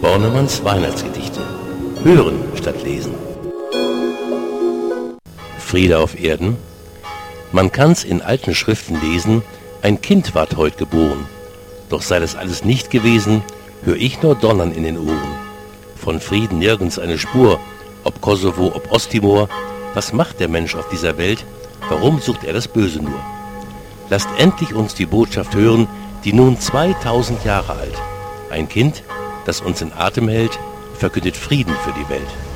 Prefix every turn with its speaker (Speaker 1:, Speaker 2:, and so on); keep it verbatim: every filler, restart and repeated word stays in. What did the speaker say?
Speaker 1: Bornemanns Weihnachtsgedichte. Hören statt lesen. Friede auf Erden. Man kann's in alten Schriften lesen, ein Kind ward heut geboren. Doch sei das alles nicht gewesen, hör ich nur Donnern in den Ohren. Von Frieden nirgends eine Spur, ob Kosovo, ob Osttimor. Was macht der Mensch auf dieser Welt? Warum sucht er das Böse nur? Lasst endlich uns die Botschaft hören, die nun zweitausend Jahre alt. Ein Kind, das uns in Atem hält, verkündet Frieden für die Welt.